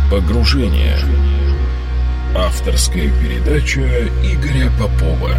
Погружение. Авторская передача Игоря Попова.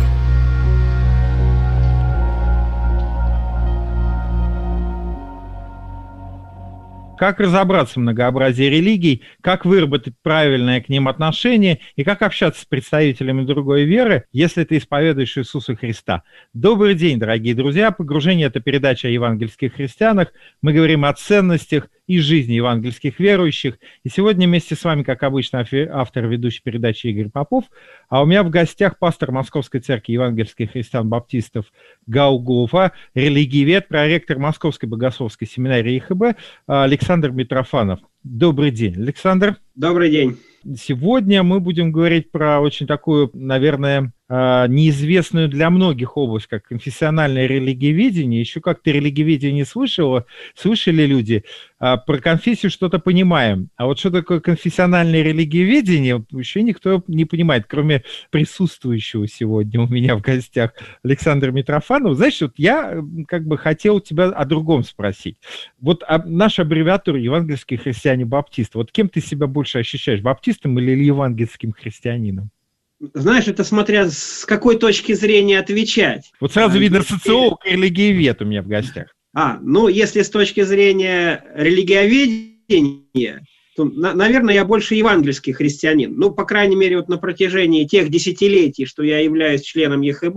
Как разобраться в многообразии религий, как выработать правильное к ним отношение и как общаться с представителями другой веры, если ты исповедуешь Иисуса Христа. Добрый день, дорогие друзья. «Погружение» — это передача о евангельских христианах. Мы говорим о ценностях и жизни евангельских верующих. И сегодня вместе с вами, как обычно, автор ведущей передачи Игорь Попов. А у меня в гостях пастор Московской церкви евангельских христиан-баптистов Голгофа, религиовед, проректор Московской богословской семинарии ИХБ Александр Митрофанов. Добрый день, Александр. Добрый день. Сегодня мы будем говорить про очень такую, наверное, неизвестную для многих область, как конфессиональное религиоведение. Еще как-то религиоведение слышали люди. Про конфессию что-то понимаем. А вот что такое конфессиональное религиоведение, еще никто не понимает, кроме присутствующего сегодня у меня в гостях Александра Митрофанова. Знаешь, вот я как бы хотел тебя о другом спросить. Вот наша аббревиатура «Евангельские христиане-баптисты». Вот кем ты себя больше ощущаешь, баптистом или евангельским христианином? Знаешь, это смотря с какой точки зрения отвечать. Вот сразу видно социолог и религиовед у меня в гостях. Ну, если с точки зрения религиоведения, то, наверное, я больше евангельский христианин. Ну, по крайней мере, вот на протяжении тех десятилетий, что я являюсь членом ЕХБ,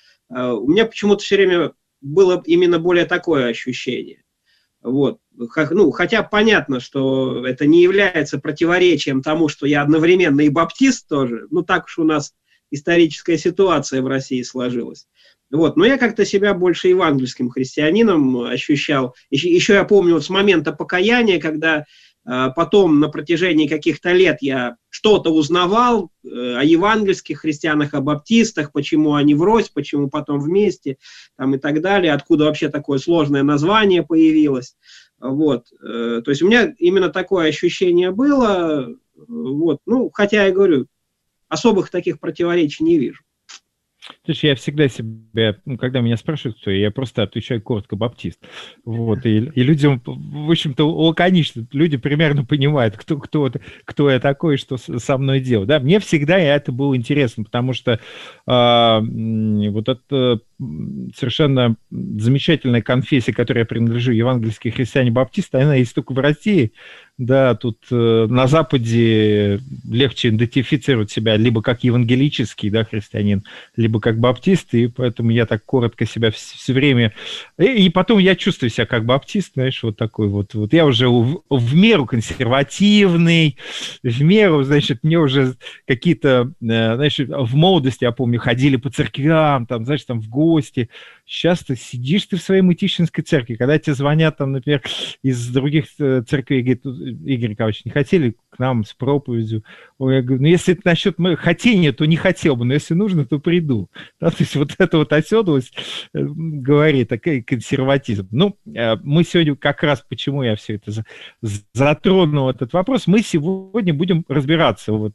у меня почему-то все время было именно более такое ощущение. Вот. Хотя понятно, что это не является противоречием тому, что я одновременно и баптист тоже. Так уж у нас историческая ситуация в России сложилась. Вот. Но я как-то себя больше евангельским христианином ощущал. Еще я помню с момента покаяния, когда потом на протяжении каких-то лет я что-то узнавал о евангельских христианах, о баптистах, почему они врозь, почему потом вместе и так далее, откуда вообще такое сложное название появилось. Вот. То есть у меня именно такое ощущение было. Вот. Хотя я говорю, особых таких противоречий не вижу. Слушай, я всегда себя, когда меня спрашивают, кто я просто отвечаю коротко баптист. Вот, и людям, в общем-то, лаконично, люди примерно понимают, кто я такой, что со мной делать. Да, мне всегда это было интересно, потому что вот это совершенно замечательная конфессия, которой я принадлежу, евангельские христиане-баптисты, она есть только в России. Да, тут на Западе легче идентифицировать себя либо как евангелический, да, христианин, либо как баптист, и поэтому я так коротко себя все время... И потом я чувствую себя как баптист, знаешь, вот такой вот. Вот я уже в меру консервативный, в меру, значит, мне уже какие-то, знаешь, в молодости, я помню, ходили по церквям, там, знаешь, там в гости. Сейчас ты сидишь в своей мытищинской церкви, когда тебе звонят, там, например, из других церквей, говорят: Игорь Николаевич, не хотели к нам с проповедью? Я говорю, если это насчет хотения, то не хотел бы, но если нужно, то приду. Да, то есть вот эта вот оседлость говорит, такой консерватизм. Мы сегодня как раз, почему я все это затронул, этот вопрос, мы сегодня будем разбираться вот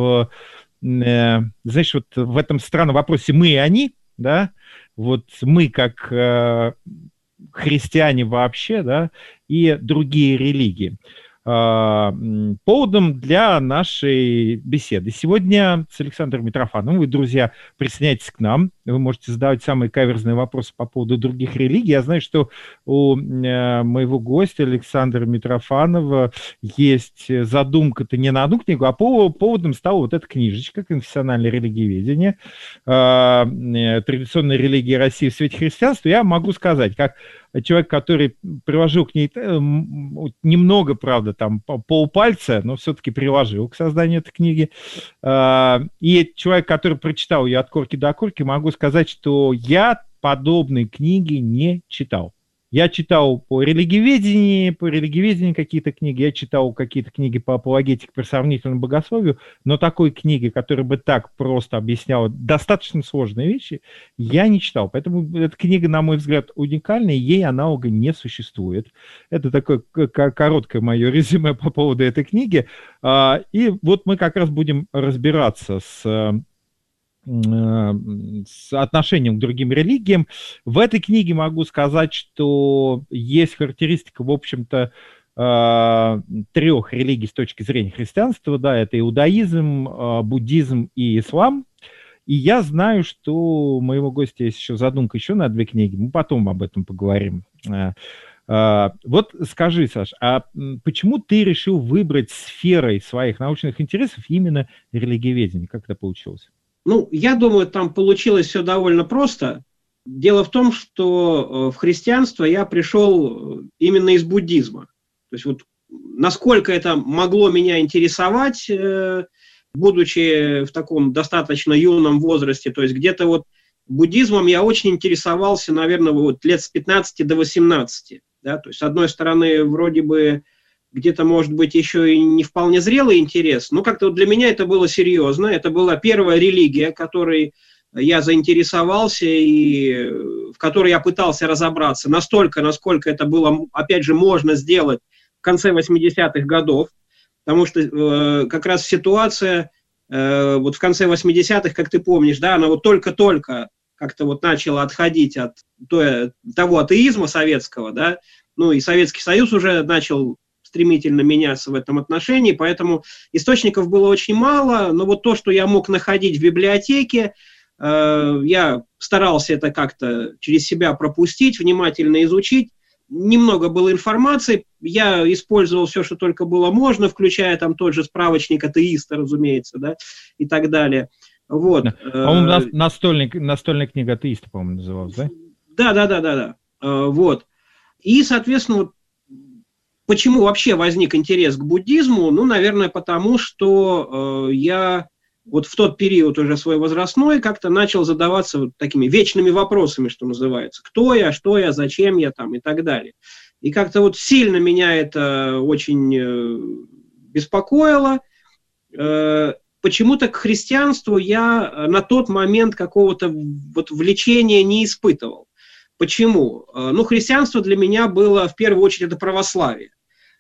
знаешь, вот в этом странном вопросе «мы и они», да, вот мы как христиане вообще, да, и другие религии. Поводом для нашей беседы сегодня с Александром Митрофановым. Вы, друзья, присоединяйтесь к нам. Вы можете задавать самые каверзные вопросы по поводу других религий. Я знаю, что у моего гостя Александра Митрофанова есть задумка-то не на одну книгу, а поводом стала вот эта книжечка «Конфессиональное религиоведение. Традиционная религия России в свете христианства». Я могу сказать, как человек, который приложил к ней немного, правда, там полпальца, но все-таки приложил к созданию этой книги. И человек, который прочитал ее от корки до корки, могу сказать, что я подобной книги не читал. Я читал по религиоведению какие-то книги, я читал какие-то книги по апологетике, по сравнительному богословию, но такой книги, которая бы так просто объясняла достаточно сложные вещи, я не читал. Поэтому эта книга, на мой взгляд, уникальная, ей аналога не существует. Это такое короткое мое резюме по поводу этой книги. И вот мы как раз будем разбираться с отношением к другим религиям. В этой книге могу сказать, что есть характеристика, в общем-то, трех религий с точки зрения христианства, да, это иудаизм, буддизм и ислам. И я знаю, что у моего гостя есть еще задумка еще на 2 книги, мы потом об этом поговорим. Вот скажи, Саш, а почему ты решил выбрать сферой своих научных интересов именно религиоведение? Как это получилось? Ну, я думаю, там получилось все довольно просто. Дело в том, что в христианство я пришел именно из буддизма. То есть вот насколько это могло меня интересовать, будучи в таком достаточно юном возрасте, то есть где-то вот буддизмом я очень интересовался, наверное, вот лет с 15 до 18. Да? То есть, с одной стороны, вроде бы где-то, может быть, еще и не вполне зрелый интерес, но как-то вот для меня это было серьезно. Это была первая религия, которой я заинтересовался и в которой я пытался разобраться настолько, насколько это было, опять же, можно сделать в конце 80-х годов, потому что как раз ситуация вот в конце 80-х, как ты помнишь, да, она вот только-только как-то вот начала отходить от того атеизма советского, да, ну и Советский Союз уже начал стремительно меняться в этом отношении, поэтому источников было очень мало, но вот то, что я мог находить в библиотеке, я старался это как-то через себя пропустить, внимательно изучить. Немного было информации, я использовал все, что только было можно, включая там тот же справочник атеиста, разумеется, да, и так далее. Вот. По-моему, настольная книга атеиста, по-моему, называлась, да? Да. Вот. И, соответственно, вот почему вообще возник интерес к буддизму? Ну, наверное, потому что я вот в тот период уже свой возрастной как-то начал задаваться вот такими вечными вопросами, что называется. Кто я, что я, зачем я там и так далее. И как-то вот сильно меня это очень беспокоило. Почему-то к христианству я на тот момент какого-то вот влечения не испытывал. Почему? Ну, христианство для меня было в первую очередь это православие.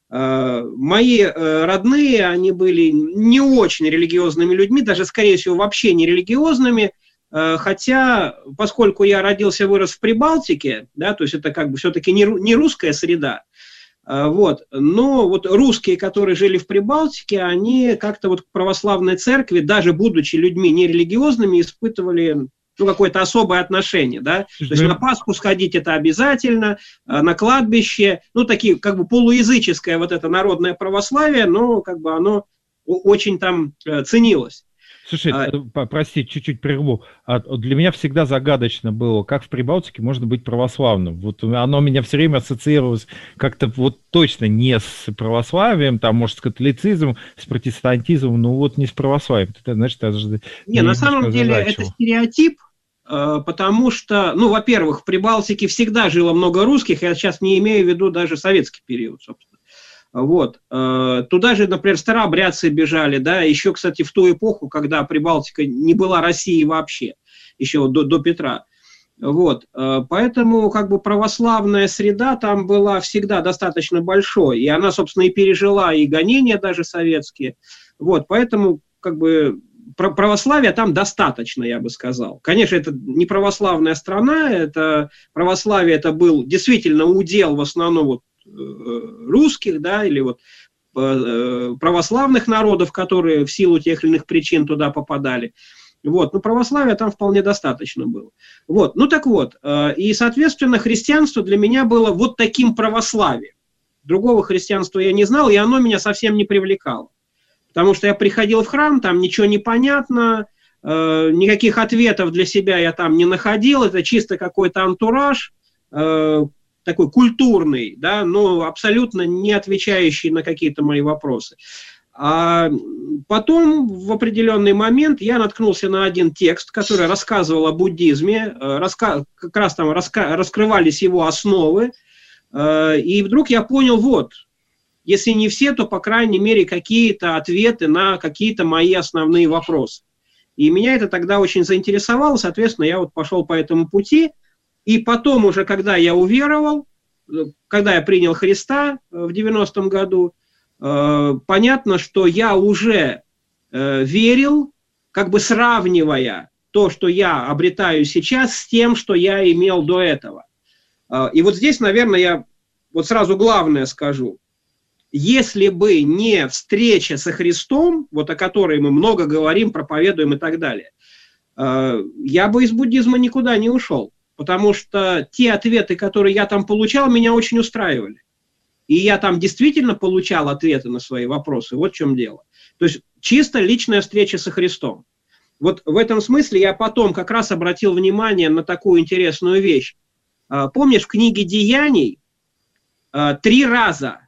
Мои родные, они были не очень религиозными людьми, даже, скорее всего, вообще не религиозными, хотя, поскольку я родился и вырос в Прибалтике, да, то есть это как бы все-таки не русская среда, вот, но вот русские, которые жили в Прибалтике, они как-то вот к православной церкви, даже будучи людьми нерелигиозными, испытывали какое-то особое отношение, да, то есть на Пасху сходить это обязательно, на кладбище, ну, такие, как бы полуязыческое вот это народное православие, но как бы оно очень там ценилось. Слушай, прости, чуть-чуть прерву. Для меня всегда загадочно было, как в Прибалтике можно быть православным. Вот оно у меня все время ассоциировалось как-то вот точно не с православием, там, может, с католицизмом, с протестантизмом, но вот не с православием. Это, значит, не, на самом деле это стереотип, потому что, ну, во-первых, в Прибалтике всегда жило много русских, я сейчас не имею в виду даже советский период, собственно. Вот. Туда же, например, старообрядцы бежали, да, еще, кстати, в ту эпоху, когда Прибалтика не была Россией вообще, еще до Петра. Вот. Поэтому как бы православная среда там была всегда достаточно большой, и она, собственно, и пережила и гонения даже советские. Вот. Поэтому как бы православия там достаточно, я бы сказал. Конечно, это не православная страна, это православие, это был действительно удел в основном вот русских, да, или вот православных народов, которые в силу тех или иных причин туда попадали. Вот, но православия там вполне достаточно было. Вот, ну так вот, и, соответственно, христианство для меня было вот таким православием. Другого христианства я не знал, и оно меня совсем не привлекало. Потому что я приходил в храм, там ничего не понятно, никаких ответов для себя я там не находил, это чисто какой-то антураж, такой культурный, да, но абсолютно не отвечающий на какие-то мои вопросы. А потом в определенный момент я наткнулся на один текст, который рассказывал о буддизме, как раз там раскрывались его основы, и вдруг я понял, вот, если не все, то, по крайней мере, какие-то ответы на какие-то мои основные вопросы. И меня это тогда очень заинтересовало, соответственно, я вот пошел по этому пути. И потом уже, когда я уверовал, когда я принял Христа в 90-м году, понятно, что я уже верил, как бы сравнивая то, что я обретаю сейчас, с тем, что я имел до этого. И вот здесь, наверное, я вот сразу главное скажу. если бы не встреча со Христом, вот о которой мы много говорим, проповедуем и так далее, я бы из буддизма никуда не ушел. Потому что те ответы, которые я там получал, меня очень устраивали. И я там действительно получал ответы на свои вопросы. Вот в чем дело. То есть чисто личная встреча со Христом. Вот в этом смысле я потом как раз обратил внимание на такую интересную вещь. Помнишь, в книге «Деяний» 3 раза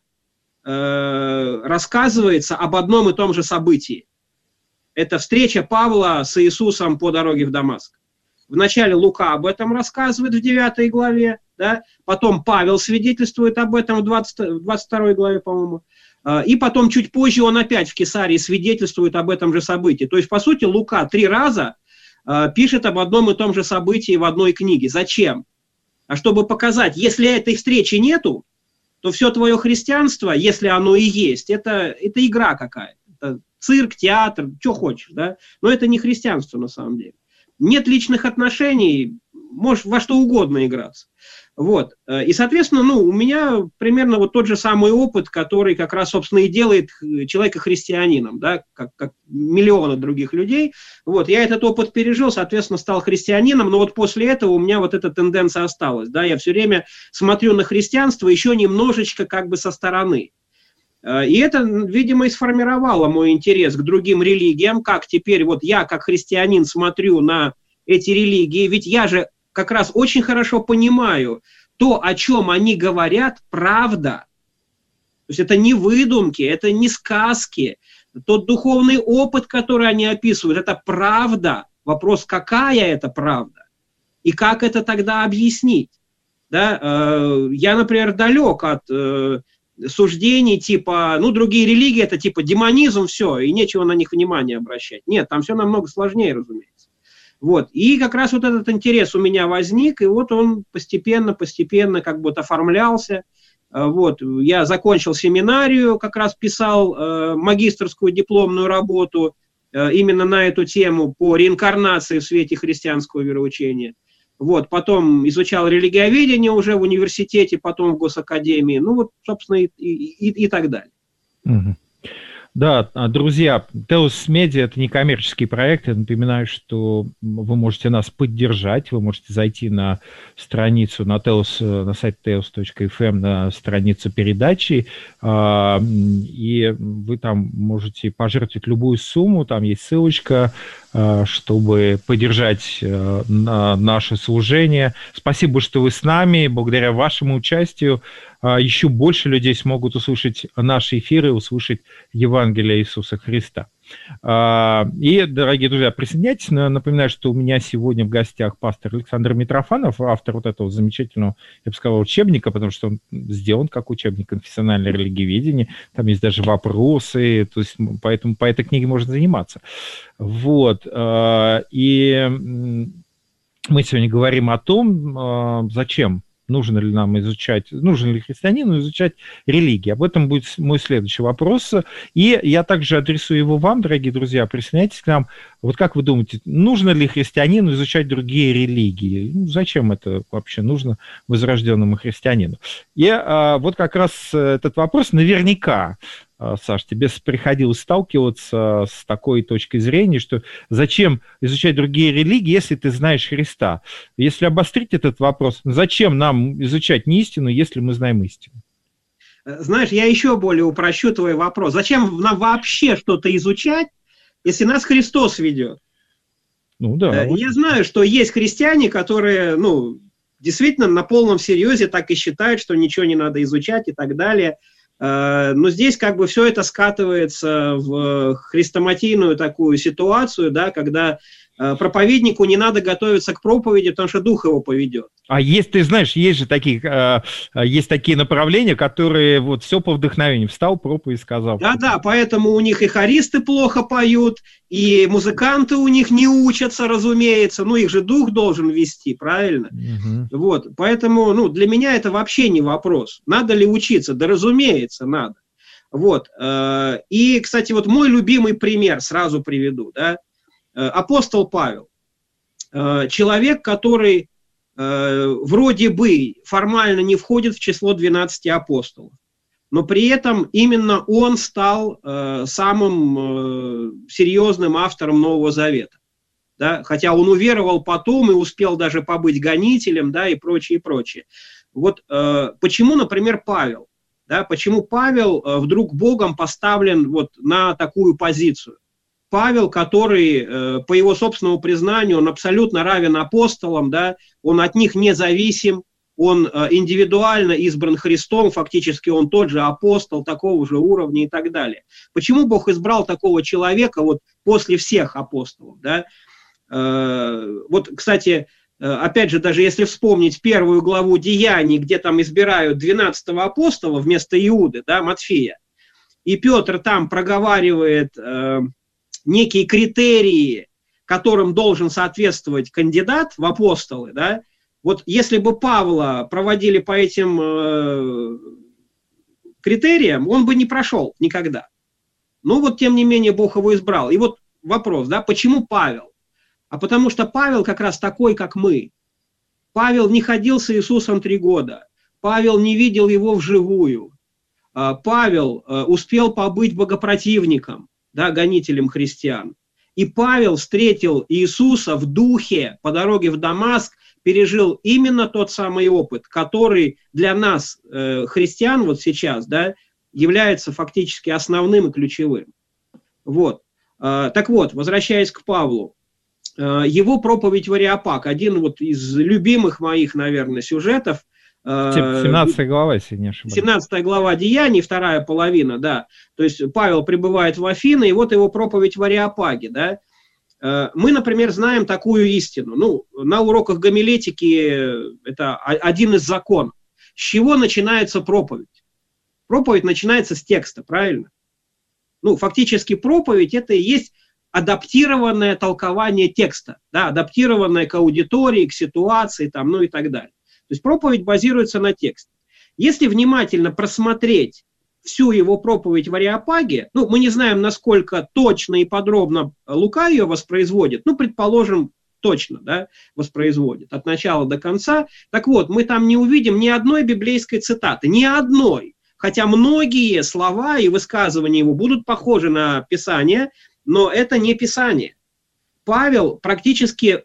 рассказывается об одном и том же событии. Это встреча Павла с Иисусом по дороге в Дамаск. Вначале Лука об этом рассказывает в 9 главе, да? Потом Павел свидетельствует об этом в 22 главе, по-моему. И потом чуть позже он опять в Кесарии свидетельствует об этом же событии. То есть, по сути, Лука 3 раза пишет об одном и том же событии в одной книге. Зачем? А чтобы показать, если этой встречи нету, то все твое христианство, если оно и есть, это игра какая-то. Это цирк, театр, что хочешь, да? Но это не христианство на самом деле. Нет личных отношений, можешь во что угодно играться. Вот. И, соответственно, у меня примерно вот тот же самый опыт, который как раз, собственно, и делает человека христианином, да, как миллионы других людей. Вот. Я этот опыт пережил, соответственно, стал христианином, но вот после этого у меня вот эта тенденция осталась. Да, я все время смотрю на христианство еще немножечко как бы со стороны. И это, видимо, и сформировало мой интерес к другим религиям, как теперь вот я, как христианин, смотрю на эти религии, ведь я же как раз очень хорошо понимаю, то, о чем они говорят, правда. То есть это не выдумки, это не сказки. Тот духовный опыт, который они описывают, это правда. Вопрос, какая это правда? И как это тогда объяснить? Да? Я, например, далек от суждений типа, другие религии, это типа демонизм, все, и нечего на них внимания обращать. Нет, там все намного сложнее, разумеется. Вот. И как раз вот этот интерес у меня возник, и вот он постепенно как бы оформлялся. Вот. Я закончил семинарию, как раз писал магистерскую дипломную работу именно на эту тему по реинкарнации в свете христианского вероучения. Вот. Потом изучал религиоведение уже в университете, потом в госакадемии, собственно, и так далее. Угу. Да, друзья, Telos Media – это некоммерческий проект. Я напоминаю, что вы можете нас поддержать. Вы можете зайти на страницу на сайт telos.fm, на страницу передачи, и вы там можете пожертвовать любую сумму. Там есть ссылочка, чтобы поддержать наше служение. Спасибо, что вы с нами. Благодаря вашему участию еще больше людей смогут услышать наши эфиры, услышать Евангелие Иисуса Христа. И, дорогие друзья, присоединяйтесь. Напоминаю, что у меня сегодня в гостях пастор Александр Митрофанов, автор вот этого замечательного, я бы сказал, учебника, потому что он сделан как учебник конфессиональное религиоведение. Там есть даже вопросы, то есть поэтому по этой книге можно заниматься. Вот. И мы сегодня говорим о том, зачем нужно ли христианину изучать религию. Об этом будет мой следующий вопрос. И я также адресую его вам, дорогие друзья. Присоединяйтесь к нам. Вот как вы думаете, нужно ли христианину изучать другие религии? Зачем это вообще нужно возрожденному христианину? И вот как раз этот вопрос наверняка, Саш, тебе приходилось сталкиваться с такой точкой зрения, что зачем изучать другие религии, если ты знаешь Христа? Если обострить этот вопрос, зачем нам изучать не истину, если мы знаем истину? Знаешь, я еще более упрощу твой вопрос. Зачем нам вообще что-то изучать, если нас Христос ведет? Ну да. Я знаю, что есть христиане, которые, действительно на полном серьезе так и считают, что ничего не надо изучать и так далее. Но здесь как бы все это скатывается в хрестоматийную такую ситуацию, да, когда проповеднику не надо готовиться к проповеди, потому что Дух его поведет. А ты знаешь, есть же такие направления, которые вот все по вдохновению. Встал, проповедь сказал. Да, поэтому у них и хористы плохо поют, и музыканты у них не учатся, разумеется. Их же Дух должен вести, правильно? Угу. Вот, поэтому, для меня это вообще не вопрос. Надо ли учиться? Да, разумеется, надо. Вот. И, кстати, вот мой любимый пример сразу приведу, да. Апостол Павел, человек, который вроде бы формально не входит в число 12 апостолов, но при этом именно он стал самым серьезным автором Нового Завета. Да? Хотя он уверовал потом и успел даже побыть гонителем, да, и прочее, и прочее. Вот почему, например, Павел? Да, почему Павел вдруг Богом поставлен вот на такую позицию? Павел, который, по его собственному признанию, он абсолютно равен апостолам, да, он от них независим, он индивидуально избран Христом, фактически он тот же апостол, такого же уровня и так далее. Почему Бог избрал такого человека вот после всех апостолов? Да? Вот, кстати, опять же, даже если вспомнить первую главу Деяний, где там избирают 12-го апостола вместо Иуды, да, Матфея, и Петр там проговаривает некие критерии, которым должен соответствовать кандидат в апостолы, да, вот если бы Павла проводили по этим критериям, он бы не прошел никогда. Но вот, тем не менее, Бог его избрал. И вот вопрос, да, почему Павел? А потому что Павел как раз такой, как мы. Павел не ходил с Иисусом 3 года. Павел не видел его вживую. Павел успел побыть богопротивником, да, гонителем христиан. И Павел встретил Иисуса в духе по дороге в Дамаск, пережил именно тот самый опыт, который для нас, христиан, вот сейчас, да, является фактически основным и ключевым. Вот. Так вот, возвращаясь к Павлу, его проповедь в Ареопаг, один вот из любимых моих, наверное, сюжетов. 17 глава, если не ошибаюсь. 17 глава Деяний, вторая половина, да. То есть Павел прибывает в Афины, и вот его проповедь в Ареопаге, да. Мы, например, знаем такую истину. Ну, на уроках гомилетики это один из законов. С чего начинается проповедь? Проповедь начинается с текста, правильно? Ну, фактически проповедь это и есть адаптированное толкование текста, да, адаптированное к аудитории, к ситуации, там, ну и так далее. То есть проповедь базируется на тексте. Если внимательно просмотреть всю его проповедь в Ареопаге, ну, мы не знаем, насколько точно и подробно Лука ее воспроизводит, ну, предположим, точно, да, воспроизводит от начала до конца. Так вот, мы там не увидим ни одной библейской цитаты, ни одной. Хотя многие слова и высказывания его будут похожи на Писание, но это не Писание. Павел практически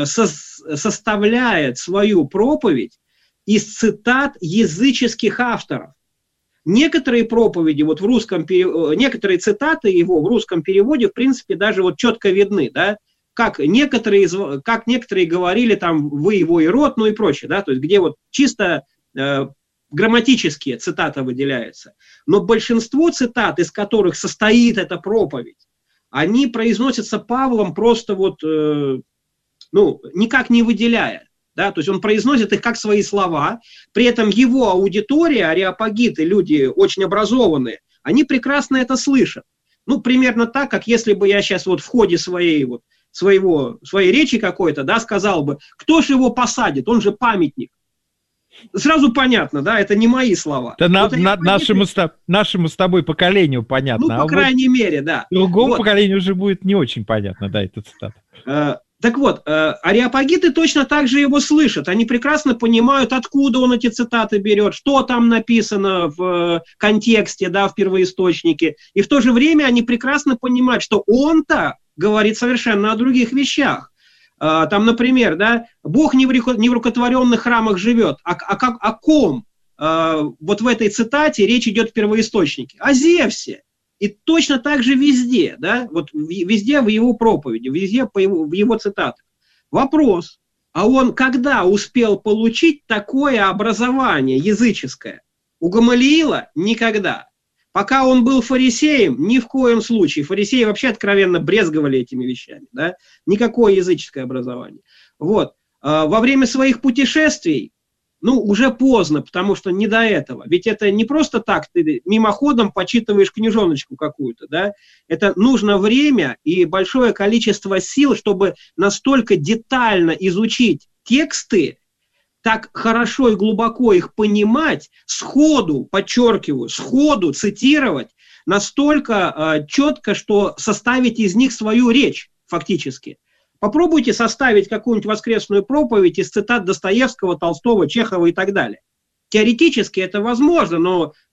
составляет свою проповедь из цитат языческих авторов. Некоторые проповеди, вот в русском некоторые цитаты его в русском переводе, в принципе, даже вот четко видны, да, как некоторые говорили там «вы его и род», ну и прочее, да, то есть где вот чисто грамматические цитаты выделяются. Но большинство цитат, из которых состоит эта проповедь, они произносятся Павлом просто вот, ну, никак не выделяя. Да? То есть он произносит их как свои слова, при этом его аудитория, ареопагиты, люди очень образованные, они прекрасно это слышат. Ну, примерно так, как если бы я сейчас вот в ходе своей речи какой-то, да, сказал бы, кто же его посадит, он же памятник. Сразу понятно, да, это не мои слова. Это нашему с тобой поколению понятно. Ну, по крайней мере, да. Другому поколению уже будет не очень понятно, да, эта цитата. Так вот, ареопагиты точно так же его слышат. Они прекрасно понимают, откуда он эти цитаты берет, что там написано в контексте, да, в первоисточнике. И в то же время они прекрасно понимают, что он-то говорит совершенно о других вещах. Там, например, да, Бог не в рукотворенных храмах живет. О ком? Вот в этой цитате речь идет в первоисточнике. О Зевсе. И точно так же везде, да, вот везде в его проповеди, везде в его цитатах. Вопрос, а он когда успел получить такое образование языческое? У Гамалиила никогда. Пока он был фарисеем, ни в коем случае. Фарисеи вообще откровенно брезговали этими вещами, да, никакое языческое образование. Вот. Во время своих путешествий, ну, уже поздно, потому что не до этого. Ведь это не просто так, ты мимоходом почитываешь книжоночку какую-то, да. Это нужно время и большое количество сил, чтобы настолько детально изучить тексты, так хорошо и глубоко их понимать, сходу, подчеркиваю, сходу цитировать, настолько четко, что составить из них свою речь фактически. Попробуйте составить какую-нибудь воскресную проповедь из цитат Достоевского, Толстого, Чехова и так далее. Теоретически это возможно, но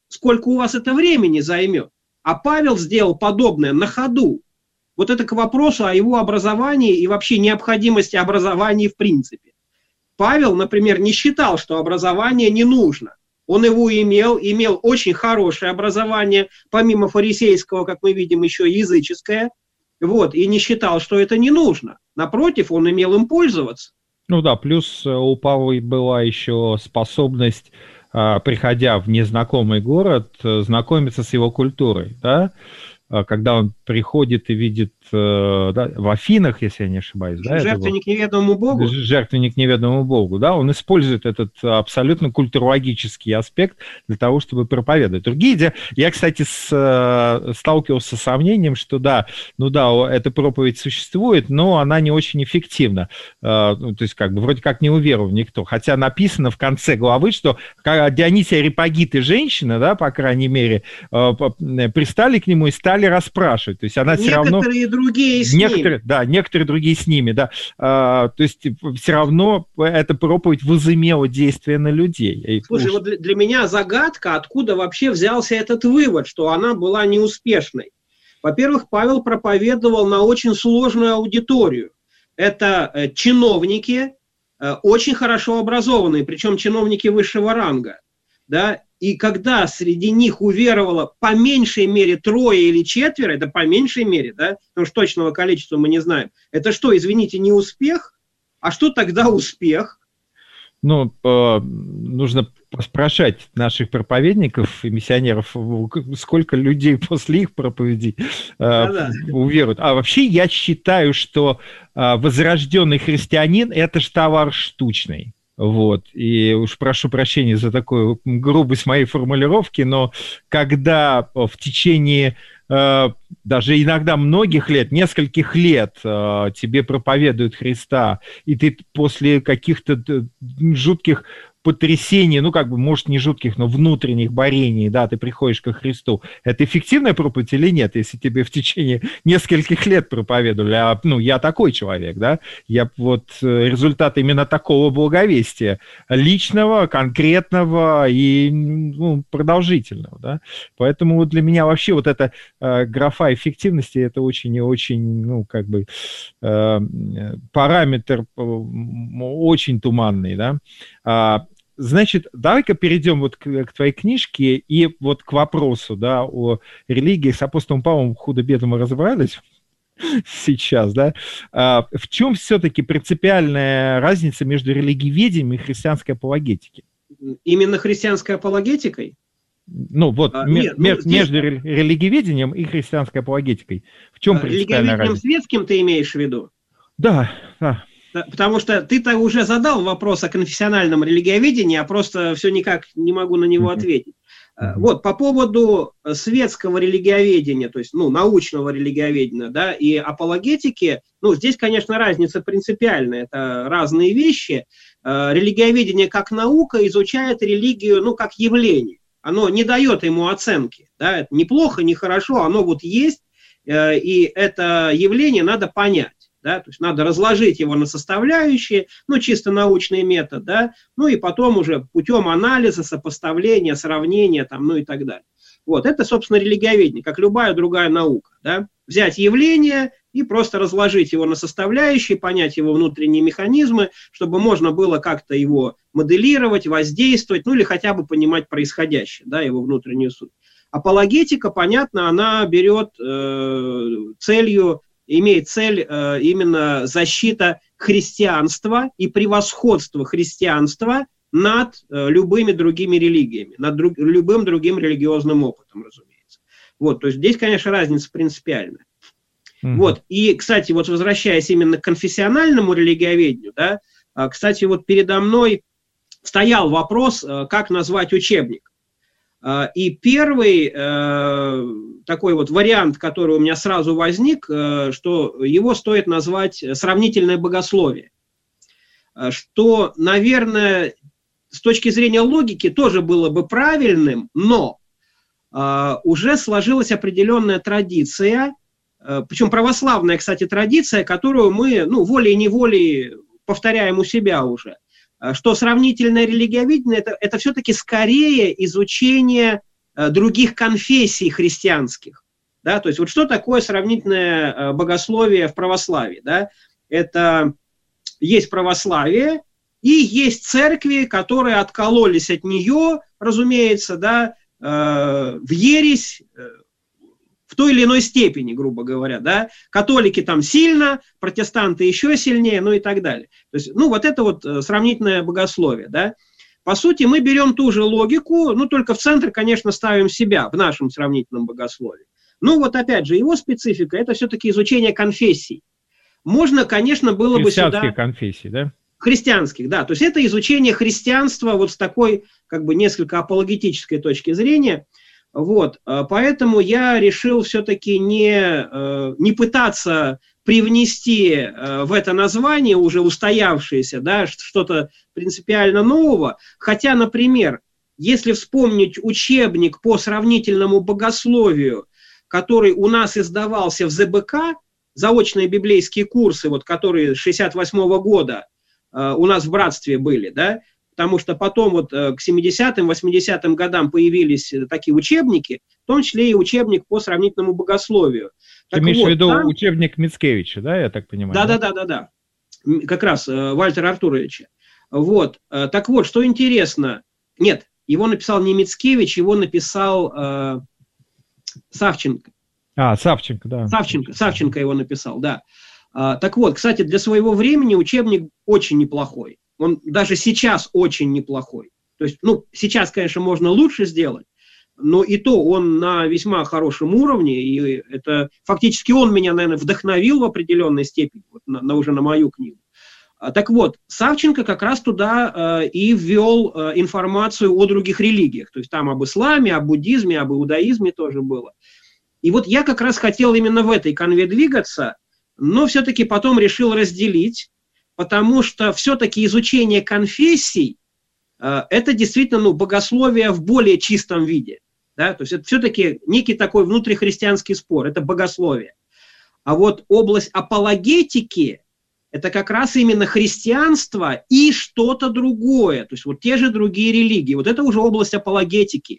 сколько у вас это времени займет. А Павел сделал подобное на ходу. Вот это к вопросу о его образовании и вообще необходимости образования в принципе. Павел, например, не считал, что образование не нужно. Он его имел очень хорошее образование, помимо фарисейского, как мы видим, еще и языческое, вот, и не считал, что это не нужно. Напротив, он имел им пользоваться. Ну да, плюс у Павла была еще способность, приходя в незнакомый город, знакомиться с его культурой, да? Когда он приходит и видит, да, в Афинах, если я не ошибаюсь, да, жертвенник неведомому Богу. Жертвенник неведомому Богу, да, он использует этот абсолютно культурологический аспект для того, чтобы проповедовать. Другие, я, кстати, сталкивался с сомнением, что да, ну да, эта проповедь существует, но она не очень эффективна. То есть, как бы, вроде как не уверовал никто. Хотя написано в конце главы, что Дионисия Ареопагита, женщина, да, по крайней мере, пристали к нему и стали расспрашивать. То есть она все равно... Некоторые другие с ними. Да, некоторые другие с ними, да. То есть все равно эта проповедь возымела действие на людей. Слушай, вот для меня загадка, откуда вообще взялся этот вывод, что она была неуспешной. Во-первых, Павел проповедовал на очень сложную аудиторию. Это чиновники, очень хорошо образованные, причем чиновники высшего ранга, да. И когда среди них уверовало по меньшей мере 3 или 4, это по меньшей мере, да, потому что точного количества мы не знаем, это что, извините, не успех? А что тогда успех? Ну, нужно спрашивать наших проповедников и миссионеров, сколько людей после их проповедей уверуют. А вообще я считаю, что возрожденный христианин – это ж товар штучный. Вот, и уж прошу прощения за такую грубость моей формулировки, но когда в течение даже иногда многих лет, нескольких лет тебе проповедуют Христа, и ты после каких-то жутких потрясений, ну, как бы, может, не жутких, но внутренних борений, да, ты приходишь ко Христу. Это эффективная проповедь или нет, если тебе в течение нескольких лет проповедовали? Ну, я такой человек, да, я вот результат именно такого благовестия, личного, конкретного и, ну, продолжительного, да. Поэтому вот для меня вообще вот эта графа эффективности, это очень и очень, ну, как бы, параметр очень туманный, да. Значит, давай-ка перейдем вот к твоей книжке и вот к вопросу, да, о религии. С апостолом Павлом худо-бедно мы разобрались сейчас, да. В чем все-таки принципиальная разница между религиоведением и христианской апологетикой? Именно христианской апологетикой? Ну вот, между религиоведением и христианской апологетикой. В чем принципиальная разница? Религиоведением светским ты имеешь в виду? Да, да. Потому что ты-то уже задал вопрос о конфессиональном религиоведении, а просто все никак не могу на него ответить. Вот, по поводу светского религиоведения, то есть, ну, научного религиоведения, да, и апологетики, ну, здесь, конечно, разница принципиальная, это разные вещи. Религиоведение как наука изучает религию, ну, как явление. Оно не дает ему оценки, да, это не плохо, не хорошо, оно вот есть, и это явление надо понять. Да, то есть надо разложить его на составляющие, ну, чисто научный метод, да, ну, и потом уже путем анализа, сопоставления, сравнения, там, ну, и так далее. Вот, это, собственно, религиоведение, как любая другая наука, да, взять явление и просто разложить его на составляющие, понять его внутренние механизмы, чтобы можно было как-то его моделировать, воздействовать, ну, или хотя бы понимать происходящее, да, его внутреннюю суть. Апологетика, понятно, она берет имеет цель именно защита христианства и превосходство христианства над любыми другими религиями, над любым другим религиозным опытом, разумеется. Вот, то есть здесь, конечно, разница принципиальная. Вот, и, кстати, вот возвращаясь именно к конфессиональному религиоведению, да, кстати, вот передо мной стоял вопрос, как назвать учебник. И первый такой вот вариант, который у меня сразу возник, что его стоит назвать «Сравнительное богословие», что, наверное, с точки зрения логики тоже было бы правильным, но уже сложилась определенная традиция, причем православная, кстати, традиция, которую мы, ну, волей-неволей повторяем у себя уже, что сравнительное религиоведение это все-таки скорее изучение других конфессий христианских. Да? То есть вот что такое сравнительное богословие в православии? Да? Это есть православие и есть церкви, которые откололись от нее, разумеется, да, в ересь в той или иной степени, грубо говоря. Да? Католики там сильно, протестанты еще сильнее, ну и так далее. То есть, ну вот это вот сравнительное богословие. Да? По сути, мы берем ту же логику, ну только в центр, конечно, ставим себя в нашем сравнительном богословии. Ну вот опять же, его специфика – это все-таки изучение конфессий. Можно, конечно, было бы сюда… Христианских конфессий, да? Христианских, да. То есть это изучение христианства вот с такой, как бы, несколько апологетической точки зрения. Вот. Поэтому я решил все-таки не пытаться привнести в это название уже устоявшееся, да, что-то принципиально нового. Хотя, например, если вспомнить учебник по сравнительному богословию, который у нас издавался в ЗБК, заочные библейские курсы, вот, которые с 1968 года у нас в братстве были, да, потому что потом вот к 70-м, 80-м годам появились такие учебники, в том числе и учебник по сравнительному богословию. Ты имеешь в виду учебник Мицкевича, да, я так понимаю? Да. Как раз Вальтера Артуровича. Вот. Так вот, что интересно, нет, его написал не Мицкевич, его написал Савченко. Савченко, да. Савченко его написал, да. Так вот, кстати, для своего времени учебник очень неплохой. Он даже сейчас очень неплохой. То есть, ну, сейчас, конечно, можно лучше сделать, но и то он на весьма хорошем уровне, и это фактически он меня, наверное, вдохновил в определенной степени, вот, уже на мою книгу. Так вот, Савченко как раз туда и ввел информацию о других религиях. То есть там об исламе, об буддизме, об иудаизме тоже было. И вот я как раз хотел именно в этой канве двигаться, но все-таки потом решил разделить, потому что все-таки изучение конфессий это действительно, ну, богословие в более чистом виде. Да? То есть это все-таки некий такой внутрихристианский спор, это богословие. А вот область апологетики – это как раз именно христианство и что-то другое, то есть вот те же другие религии. Вот это уже область апологетики.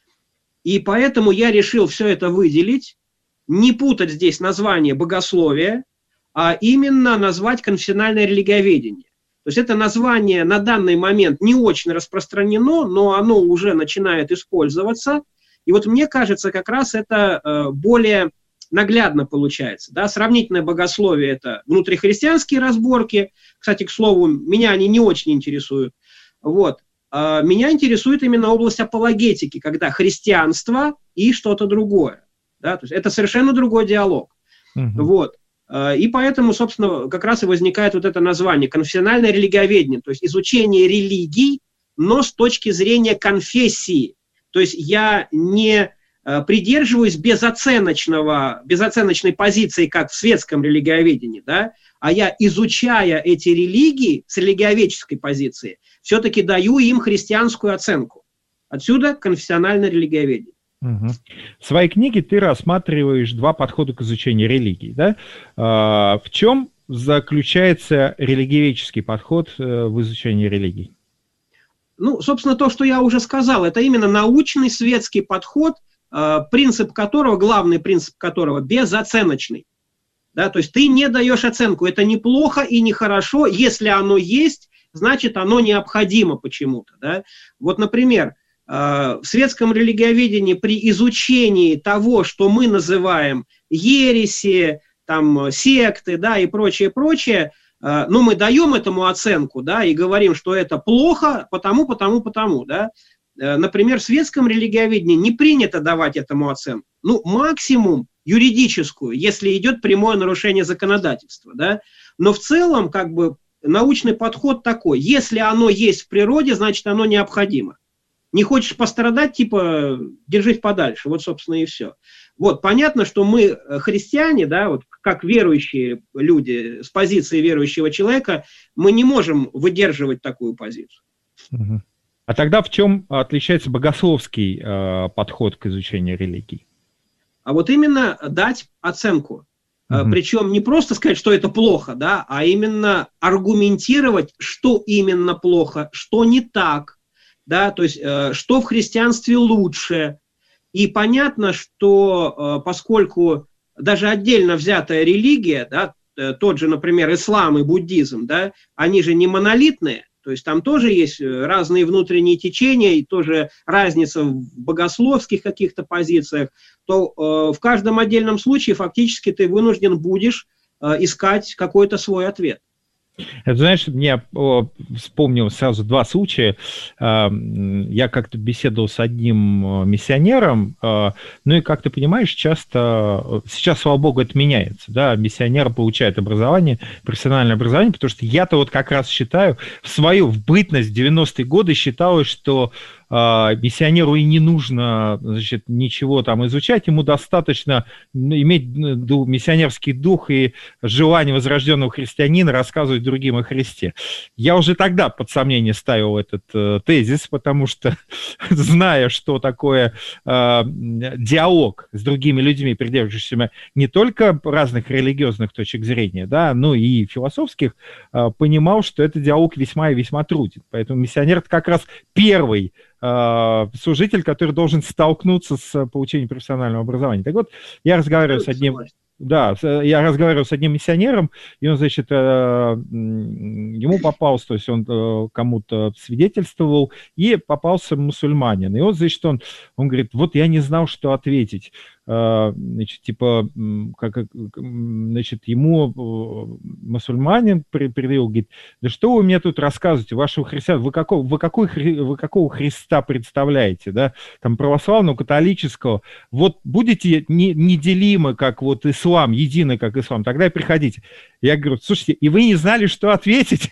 И поэтому я решил все это выделить, не путать здесь название богословия, а именно назвать конфессиональное религиоведение. То есть это название на данный момент не очень распространено, но оно уже начинает использоваться. И вот мне кажется, как раз это более наглядно получается. Да? Сравнительное богословие – это внутрихристианские разборки. Кстати, к слову, меня они не очень интересуют. Вот. Меня интересует именно область апологетики, когда христианство и что-то другое. Да? То есть это совершенно другой диалог. Вот. И поэтому, собственно, как раз и возникает вот это название – конфессиональное религиоведение, то есть изучение религий, но с точки зрения конфессии. То есть я не придерживаюсь безоценочной позиции, как в светском религиоведении, да, а я, изучая эти религии с религиоведческой позиции, все-таки даю им христианскую оценку. Отсюда конфессиональное религиоведение. В своей книге ты рассматриваешь два подхода к изучению религий. Да? В чем заключается религиоведческий подход в изучении религий? Ну, собственно, то, что я уже сказал, это именно научный светский подход, принцип которого, главный принцип которого безоценочный. Да? То есть ты не даешь оценку, это не плохо и не хорошо, если оно есть, значит оно необходимо почему-то. Да? Вот, например, в светском религиоведении при изучении того, что мы называем ереси, там, секты, да, и прочее, ну, мы даем этому оценку, да, и говорим, что это плохо, потому, да. Например, в светском религиоведении не принято давать этому оценку. Ну, максимум юридическую, если идет прямое нарушение законодательства, да. Но в целом, как бы, научный подход такой: если оно есть в природе, значит, оно необходимо. Не хочешь пострадать, типа, держись подальше. Вот, собственно, и все. Вот, понятно, что мы, христиане, да, вот как верующие люди, с позиции верующего человека, мы не можем выдерживать такую позицию. А тогда в чем отличается богословский подход к изучению религий? А вот именно дать оценку. Причем не просто сказать, что это плохо, да, а именно аргументировать, что именно плохо, что не так. Да, то есть, что в христианстве лучше, И понятно, что поскольку даже отдельно взятая религия, да, тот же, например, ислам и буддизм, да, они же не монолитные, то есть там тоже есть разные внутренние течения и тоже разница в богословских каких-то позициях, то в каждом отдельном случае фактически ты вынужден будешь искать какой-то свой ответ. Это, знаешь, мне вспомнил сразу два случая. Я как-то беседовал с одним миссионером, ну и, как ты понимаешь, часто, сейчас, слава богу, это меняется, да, миссионер получает образование, профессиональное образование, потому что я-то вот как раз считаю, в бытность 90-е годы считалось, что миссионеру и не нужно, значит, ничего там изучать, ему достаточно иметь миссионерский дух и желание возрожденного христианина рассказывать другим о Христе. Я уже тогда под сомнение ставил этот тезис, потому что, зная, что такое диалог с другими людьми, придерживающимися не только разных религиозных точек зрения, да, но и философских, понимал, что этот диалог весьма и весьма труден. Поэтому миссионер – это как раз первый служитель, который должен столкнуться с получением профессионального образования. Так вот, я разговариваю с одним... Да, я разговаривал с одним миссионером, и он, значит, ему попался, то есть он кому-то свидетельствовал, и попался мусульманин. И вот, значит, он говорит, вот я не знал, что ответить. Значит, типа, значит, ему мусульманин предъявил, говорит, да что вы мне тут рассказываете, вашего христиан, вы какого Христа представляете, да, там православного, католического, вот будете неделимы, как вот ислам, едины, как ислам, тогда и приходите. Я говорю, слушайте, и вы не знали, что ответить?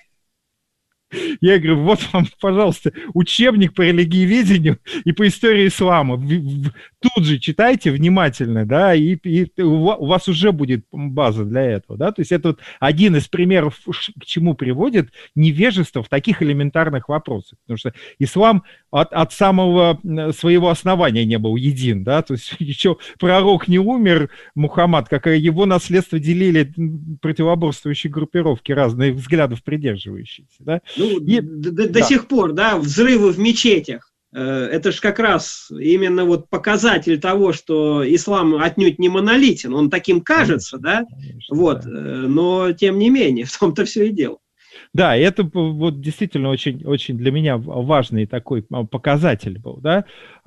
Я говорю, вот вам, пожалуйста, учебник по религиоведению и по истории ислама. Тут же читайте внимательно, да, и у вас уже будет база для этого, да. То есть это вот один из примеров, к чему приводит невежество в таких элементарных вопросах. Потому что ислам от самого своего основания не был един, да. То есть еще пророк не умер, Мухаммад, как его наследство делили противоборствующие группировки, разные взглядов придерживающиеся, да. Ну, до сих пор, да, взрывы в мечетях. Это же как раз именно вот показатель того, что ислам отнюдь не монолитен. Он таким кажется, да, вот, но тем не менее, в том-то все и дело. Да, это вот действительно очень, очень для меня важный такой показатель был, да.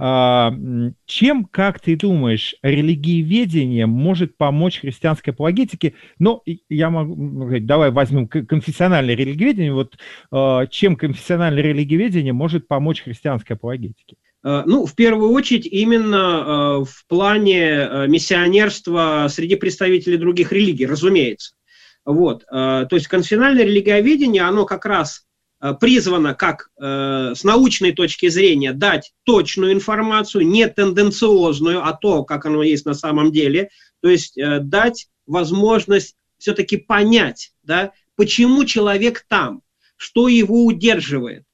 Чем, как ты думаешь, религиоведение может помочь христианской апологетике? Ну, я могу сказать, давай возьмем конфессиональное религиоведение. Вот чем конфессиональное религиоведение может помочь христианской апологетике? Ну, в первую очередь, именно в плане миссионерства среди представителей других религий, разумеется. Вот, то есть конфессиональное религиоведение, оно как раз призвано, как с научной точки зрения, дать точную информацию, не тенденциозную, а то, как оно есть на самом деле, то есть дать возможность все-таки понять, да, почему человек там, что его удерживает,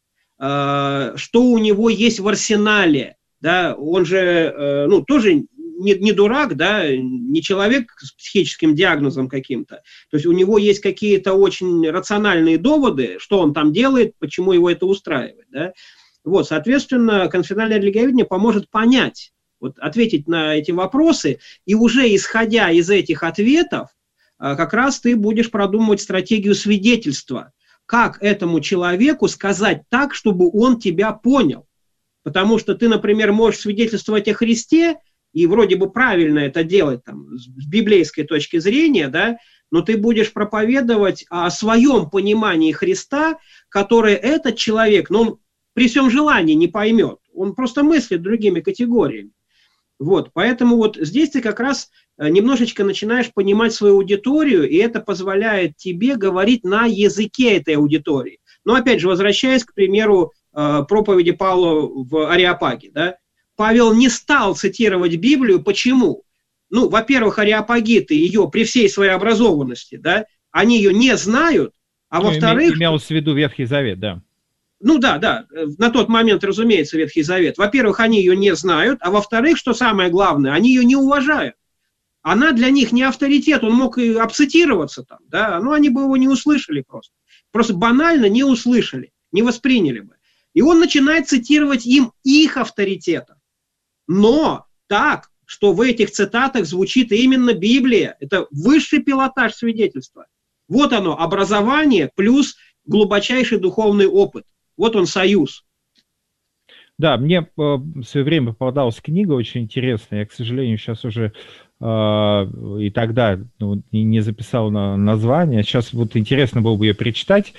что у него есть в арсенале, да, он же, ну, тоже не дурак, да, не человек с психическим диагнозом каким-то. То есть у него есть какие-то очень рациональные доводы, что он там делает, почему его это устраивает. Да? Вот, соответственно, конфессиональное религиоведение поможет понять, вот, ответить на эти вопросы, и уже исходя из этих ответов, как раз ты будешь продумывать стратегию свидетельства, как этому человеку сказать так, чтобы он тебя понял. Потому что ты, например, можешь свидетельствовать о Христе, и вроде бы правильно это делать там, с библейской точки зрения, да, но ты будешь проповедовать о своем понимании Христа, которое этот человек, ну, он при всем желании не поймет, он просто мыслит другими категориями. Вот, поэтому вот здесь ты как раз немножечко начинаешь понимать свою аудиторию, и это позволяет тебе говорить на языке этой аудитории. Но опять же, возвращаясь, к примеру, проповеди Павла в Ареопаге, да, Павел не стал цитировать Библию. Почему? Ну, во-первых, ареопагиты ее при всей своей образованности, да, они ее не знают, а во-вторых... Имелось в виду Ветхий Завет, да. Ну да, на тот момент, разумеется, Ветхий Завет. Во-первых, они ее не знают, а во-вторых, что самое главное, они ее не уважают. Она для них не авторитет, он мог и абсцитироваться там, да, но они бы его не услышали просто. Просто банально не услышали, не восприняли бы. И он начинает цитировать им их авторитетов. Но так, что в этих цитатах звучит именно Библия. Это высший пилотаж свидетельства. Вот оно, образование плюс глубочайший духовный опыт. Вот он союз. Да, мне в свое время попадалась книга очень интересная. Я, к сожалению, сейчас уже и тогда не записал название. Сейчас вот интересно было бы ее перечитать.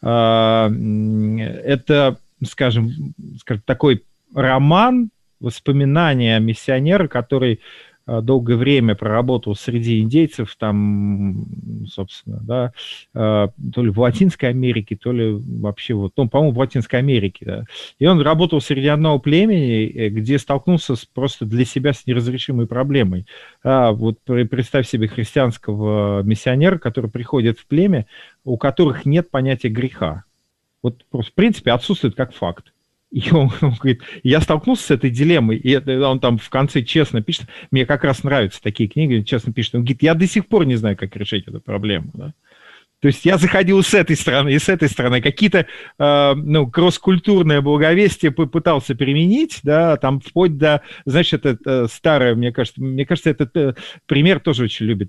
Это, скажем, такой роман, воспоминания миссионера, который долгое время проработал среди индейцев, там, собственно, да, то ли в Латинской Америке, то ли вообще, вот, ну, по-моему, в Латинской Америке, да. И он работал среди одного племени, где столкнулся просто для себя с неразрешимой проблемой. Вот представь себе христианского миссионера, который приходит в племя, у которых нет понятия греха. Вот, просто, в принципе, отсутствует как факт. И он говорит, я столкнулся с этой дилеммой, и он там в конце честно пишет, мне как раз нравятся такие книги, честно пишет, он говорит, я до сих пор не знаю, как решить эту проблему. Да? То есть я заходил с этой стороны и с этой стороны, какие-то кросс-культурное благовестие пытался применить, да, там вплоть до, значит, это старое, мне кажется, этот пример тоже очень любят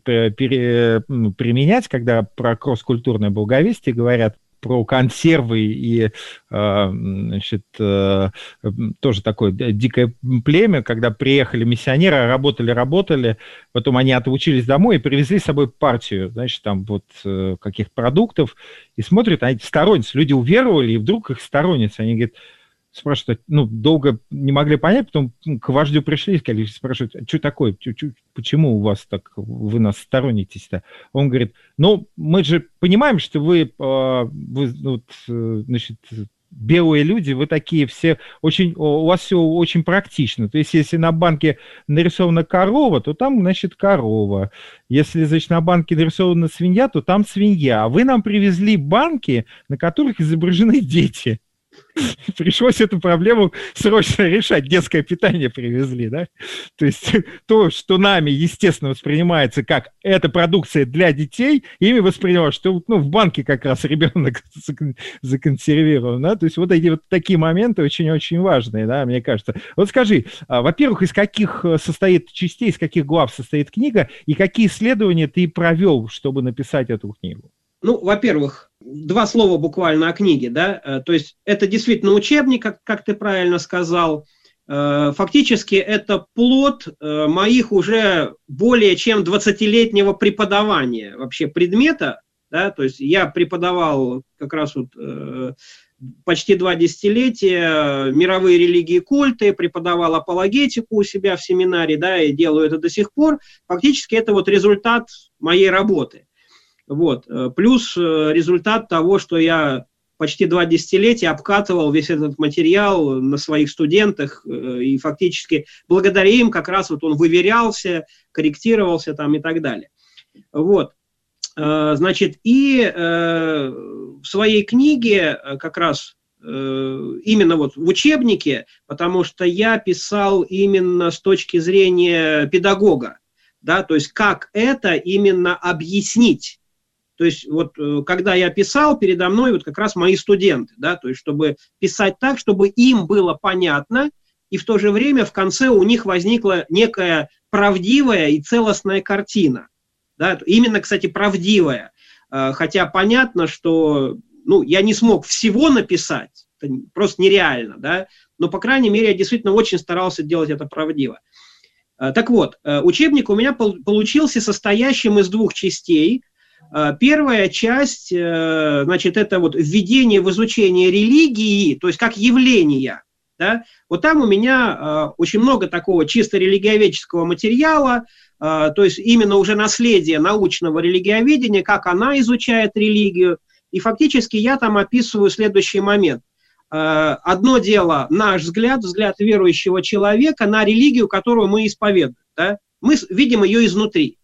применять, когда про кросс-культурное благовестие говорят, про консервы и, значит, тоже такое дикое племя, когда приехали миссионеры, работали, потом они отлучились домой и привезли с собой партию, значит, там вот каких-то продуктов, и смотрят, они сторонницы, люди уверовали, и вдруг их сторонницы, они говорят, спрашивают, ну, долго не могли понять, потом к вождю пришли и сказали, спрашивают, а что такое, почему у вас так, вы нас сторонитесь-то? Он говорит, ну, мы же понимаем, что вы вот, значит, белые люди, вы такие все, очень, у вас все очень практично. То есть, если на банке нарисована корова, то там, значит, корова. Если, значит, на банке нарисована свинья, то там свинья. А вы нам привезли банки, на которых изображены дети. Пришлось эту проблему срочно решать. Детское питание привезли, да? То есть то, что нами, естественно, воспринимается как эта продукция для детей, ими воспринималось, что в банке как раз ребенок законсервирован, да? То есть вот эти вот такие моменты очень-очень важные, да, мне кажется. Вот скажи, во-первых, из каких состоит частей, из каких глав состоит книга, и какие исследования ты провел, чтобы написать эту книгу? Ну, во-первых, два слова буквально о книге, да, то есть это действительно учебник, как ты правильно сказал, фактически это плод моих уже более чем 20-летнего преподавания вообще предмета, да, то есть я преподавал как раз вот почти 2 десятилетия мировые религии и культы, преподавал апологетику у себя в семинаре, да, и делаю это до сих пор, фактически это вот результат моей работы. Вот. Плюс результат того, что я почти 2 десятилетия обкатывал весь этот материал на своих студентах, и фактически благодаря им как раз вот он выверялся, корректировался там и так далее. Вот. Значит, и в своей книге как раз именно вот в учебнике, потому что я писал именно с точки зрения педагога, да, то есть как это именно объяснить. То есть вот когда я писал, передо мной вот как раз мои студенты, да, то есть чтобы писать так, чтобы им было понятно, и в то же время в конце у них возникла некая правдивая и целостная картина. Да, именно, кстати, правдивая. Хотя понятно, что я не смог всего написать, это просто нереально, да, но, по крайней мере, я действительно очень старался делать это правдиво. Так вот, учебник у меня получился состоящим из 2 частей. Первая часть, значит, это вот введение в изучение религии, то есть как явления. Да? Вот там у меня очень много такого чисто религиоведческого материала, то есть именно уже наследие научного религиоведения, как она изучает религию. И фактически я там описываю следующий момент. Одно дело наш взгляд верующего человека на религию, которую мы исповедуем. Да? Мы видим ее изнутри.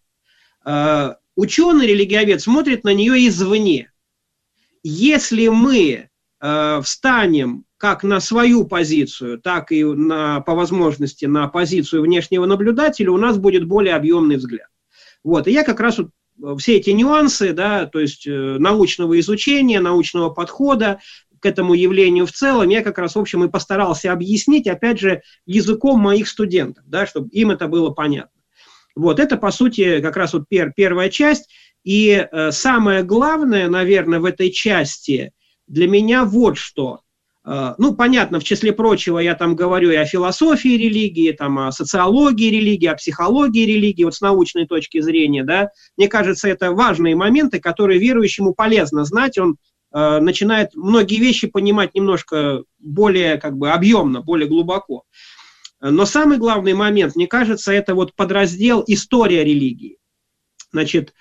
Ученый-религиовед смотрит на нее извне. Если мы встанем как на свою позицию, так и по возможности на позицию внешнего наблюдателя, у нас будет более объемный взгляд. Вот. И я как раз вот все эти нюансы, да, то есть научного изучения, научного подхода, к этому явлению в целом, я как раз, в общем, и постарался объяснить, опять же, языком моих студентов, да, чтобы им это было понятно. Вот, это, по сути, как раз вот первая часть. И самое главное, наверное, в этой части для меня вот что. Ну, понятно, в числе прочего, я там говорю и о философии религии, там, о социологии религии, о психологии религии, вот с научной точки зрения, да. Мне кажется, это важные моменты, которые верующему полезно знать. Он начинает многие вещи понимать немножко более как бы объемно, более глубоко. Но самый главный момент, мне кажется, это вот подраздел «История религии». Значит,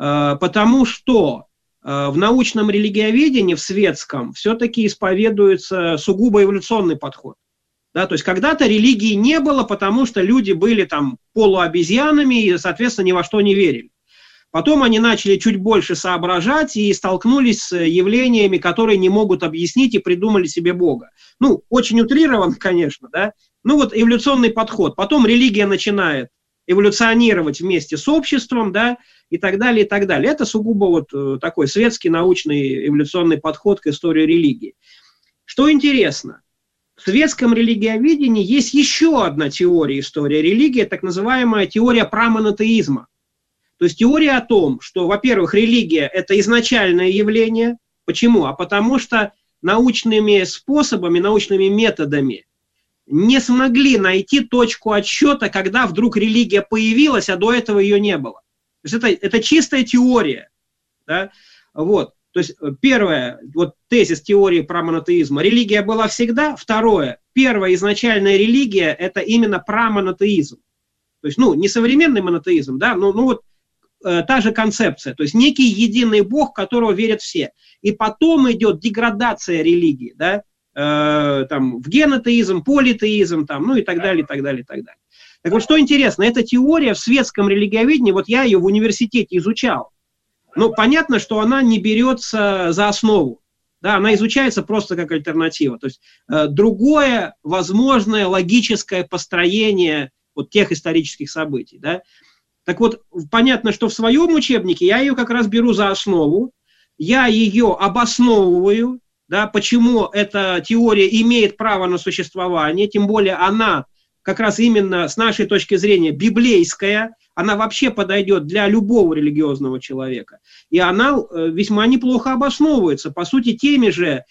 потому что в научном религиоведении, в светском, все-таки исповедуется сугубо эволюционный подход. Да, то есть когда-то религии не было, потому что люди были там полуобезьянами и, соответственно, ни во что не верили. Потом они начали чуть больше соображать и столкнулись с явлениями, которые не могут объяснить, и придумали себе Бога. Ну, очень утрированно, конечно, да. Ну вот эволюционный подход. Потом религия начинает эволюционировать вместе с обществом, да, и так далее, и так далее. Это сугубо вот такой светский научный эволюционный подход к истории религии. Что интересно, в светском религиоведении есть еще одна теория истории религии, так называемая теория прамонотеизма. То есть теория о том, что, во-первых, религия – это изначальное явление. Почему? А потому что научными способами, научными методами не смогли найти точку отсчета, когда вдруг религия появилась, а до этого ее не было. То есть это чистая теория. Да? Вот. То есть первое, вот тезис теории прамонотеизма. Религия была всегда. Второе, первая изначальная религия – это именно прамонотеизм. То есть, ну, не современный монотеизм, да, но вот та же концепция. То есть некий единый Бог, в которого верят все. И потом идет деградация религии, да, там, в генотеизм, политеизм, там, ну и так далее, и так далее, и так далее. Так вот, что интересно, эта теория в светском религиоведении, вот я ее в университете изучал, но понятно, что она не берется за основу, да, она изучается просто как альтернатива, то есть другое возможное логическое построение вот тех исторических событий, да. Так вот, понятно, что в своем учебнике я ее как раз беру за основу, я ее обосновываю, да, почему эта теория имеет право на существование, тем более она как раз именно с нашей точки зрения библейская, она вообще подойдет для любого религиозного человека. И она весьма неплохо обосновывается, по сути, теми же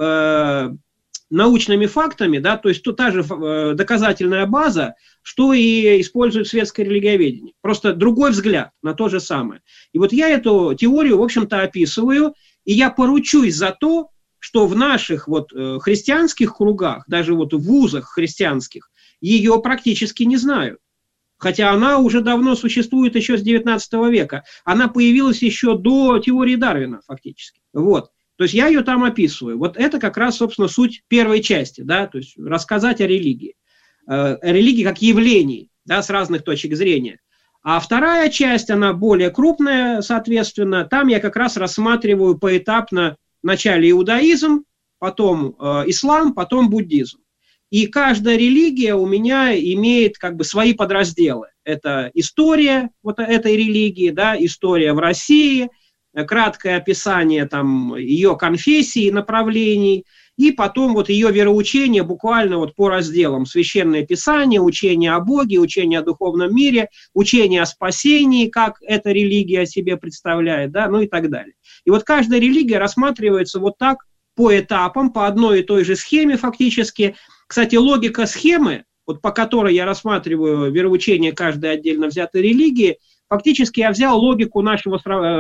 научными фактами, да, то есть та же доказательная база, что и использует светское религиоведение. Просто другой взгляд на то же самое. И вот я эту теорию, в общем-то, описываю, и я поручусь за то, что в наших вот христианских кругах, даже вот в вузах христианских, ее практически не знают. Хотя она уже давно существует еще с 19 века. Она появилась еще до теории Дарвина фактически. Вот. То есть я ее там описываю. Вот это как раз, собственно, суть первой части, да, то есть рассказать о религии. Религии как явлении, да, с разных точек зрения. А вторая часть, она более крупная, соответственно, там я как раз рассматриваю поэтапно вначале иудаизм, потом ислам, потом буддизм. И каждая религия у меня имеет как бы свои подразделы. Это история вот этой религии, да, история в России, краткое описание там ее конфессий, направлений, и потом вот ее вероучение буквально вот по разделам. Священное Писание, учение о Боге, учение о духовном мире, учение о спасении, как эта религия о себе представляет, да, ну и так далее. И вот каждая религия рассматривается вот так по этапам, по одной и той же схеме фактически. Кстати, логика схемы, вот по которой я рассматриваю вероучение каждой отдельно взятой религии, фактически я взял логику нашего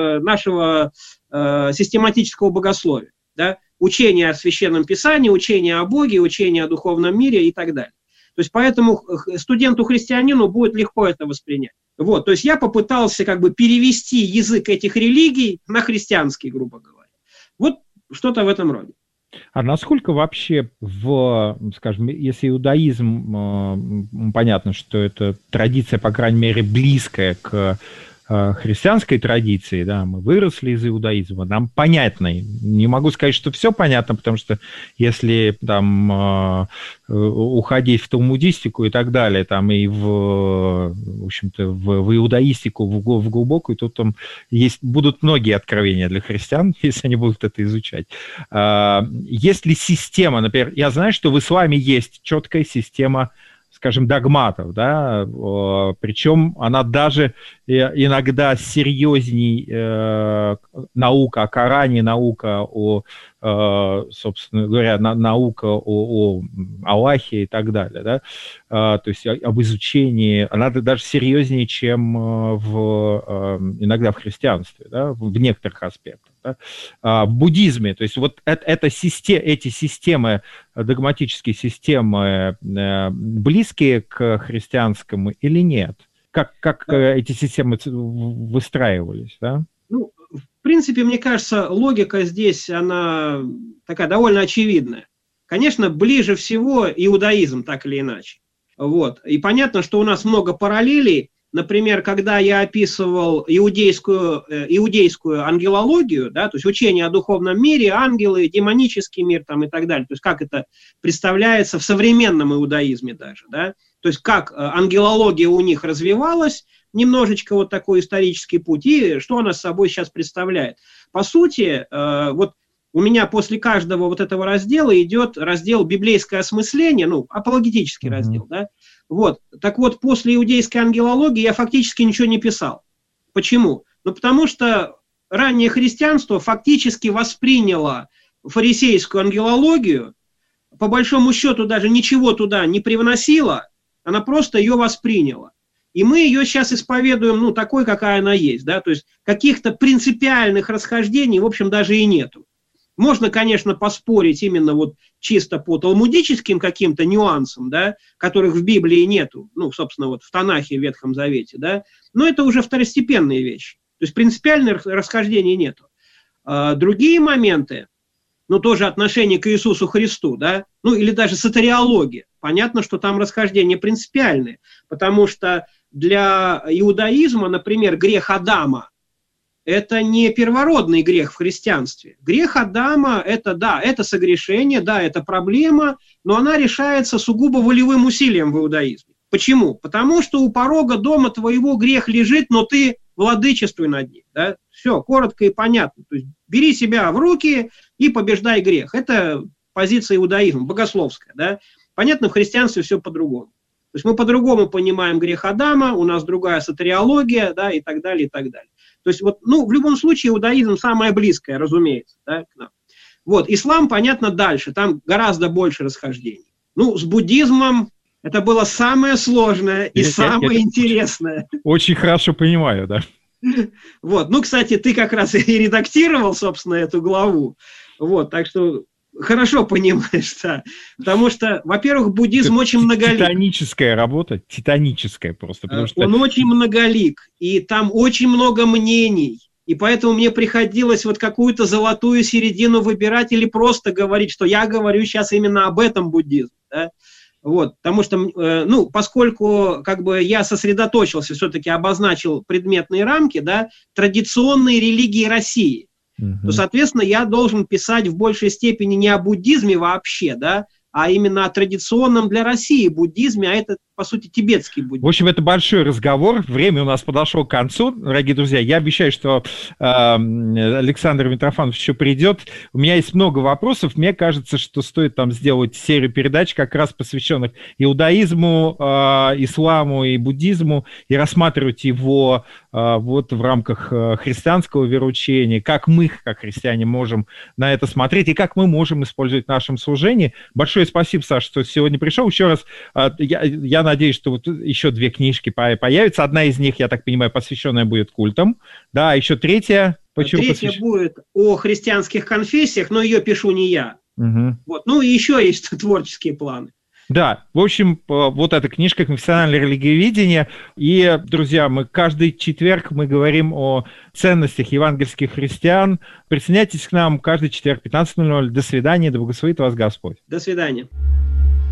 систематического богословия. Да? Учение о Священном Писании, учение о Боге, учение о духовном мире и так далее. То есть поэтому студенту-христианину будет легко это воспринять. Вот, то есть я попытался как бы перевести язык этих религий на христианский, грубо говоря. Вот что-то в этом роде. А насколько вообще скажем, если иудаизм, понятно, что это традиция, по крайней мере, близкая к христианской традиции, да, мы выросли из иудаизма, нам понятно. Не могу сказать, что все понятно, потому что если там уходить в талмудистику и так далее, там и в общем-то, в иудаистику, в глубокую, то там будут многие откровения для христиан, если они будут это изучать. Есть ли система, например, я знаю, что в исламе есть четкая система, скажем, догматов, да, причем она даже иногда серьезней наука о Коране, наука о, собственно говоря, наука о Аллахе и так далее, да, то есть об изучении, она даже серьезнее, чем иногда в христианстве, да, в некоторых аспектах. Да? В буддизме, то есть вот эти системы, догматические системы, близкие к христианскому или нет? Как эти системы выстраивались, да? Ну, в принципе, мне кажется, логика здесь, она такая довольно очевидная. Конечно, ближе всего иудаизм, так или иначе. Вот. И понятно, что у нас много параллелей. Например, когда я описывал иудейскую ангелологию, да, то есть учение о духовном мире, ангелы, демонический мир там, и так далее, то есть как это представляется в современном иудаизме даже, да, то есть как ангелология у них развивалась, немножечко вот такой исторический путь, и что она собой сейчас представляет. По сути, вот у меня после каждого вот этого раздела идет раздел «Библейское осмысление», ну, апологетический раздел, да. Вот. Так вот, после иудейской ангелологии я фактически ничего не писал. Почему? Ну, потому что раннее христианство фактически восприняло фарисейскую ангелологию, по большому счету даже ничего туда не привносило, она просто ее восприняла. И мы ее сейчас исповедуем, ну, такой, какая она есть, да, то есть каких-то принципиальных расхождений, в общем, даже и нету. Можно, конечно, поспорить именно вот чисто по талмудическим каким-то нюансам, да, которых в Библии нету, ну, собственно, вот в Танахе, в Ветхом Завете, да, но это уже второстепенные вещи. То есть принципиальных расхождений нету. Другие моменты, ну, тоже отношение к Иисусу Христу, да, ну, или даже сотариология. Понятно, что там расхождения принципиальные, потому что для иудаизма, например, грех Адама, это не первородный грех в христианстве. Грех Адама – это, да, это согрешение, да, это проблема, но она решается сугубо волевым усилием в иудаизме. Почему? Потому что у порога дома твоего грех лежит, но ты владычествуй над ним. Да? Все, коротко и понятно. То есть бери себя в руки и побеждай грех. Это позиция иудаизма, богословская. Да? Понятно, в христианстве все по-другому. То есть мы по-другому понимаем грех Адама, у нас другая сотариология, да, и так далее, и так далее. То есть вот, ну, в любом случае иудаизм самое близкое, разумеется, да, к нам. Вот, ислам, понятно, дальше, там гораздо больше расхождений. Ну, с буддизмом это было самое сложное и самое интересное. Очень хорошо понимаю, да. Вот, ну, кстати, ты как раз и редактировал, собственно, эту главу. Вот, так что хорошо понимаешь, да. Потому что, во-первых, буддизм очень многолик. Титаническая работа, титаническая просто. Потому что... Он очень многолик, и там очень много мнений. И поэтому мне приходилось вот какую-то золотую середину выбирать или просто говорить, что я говорю сейчас именно об этом буддизме. Да? Вот, потому что, ну, поскольку как бы я сосредоточился, все-таки обозначил предметные рамки, да, традиционные религии России, то, соответственно, я должен писать в большей степени не о буддизме вообще, да, а именно о традиционном для России буддизме, а это, по сути, тибетский буддизм. В общем, это большой разговор. Время у нас подошло к концу, дорогие друзья. Я обещаю, что Александр Митрофанов еще придет. У меня есть много вопросов. Мне кажется, что стоит там сделать серию передач, как раз посвященных иудаизму, исламу и буддизму, и рассматривать его вот в рамках христианского вероучения, как мы, как христиане, можем на это смотреть, и как мы можем использовать в нашем служении. Большое спасибо, Саша, что сегодня пришел. Еще раз, я надеюсь, что вот еще 2 книжки появятся. Одна из них, я так понимаю, посвященная будет культам. Да, еще третья. Третья будет о христианских конфессиях, но ее пишу не я. Вот. Ну и еще есть творческие планы. Да, в общем, вот эта книжка «Конфессиональное религиоведение». И, друзья, мы каждый четверг мы говорим о ценностях евангельских христиан. Присоединяйтесь к нам каждый четверг 15:00. До свидания, да благословит вас Господь. До свидания.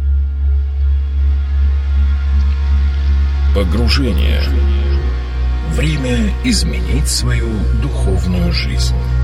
Погружение Время изменить свою духовную жизнь.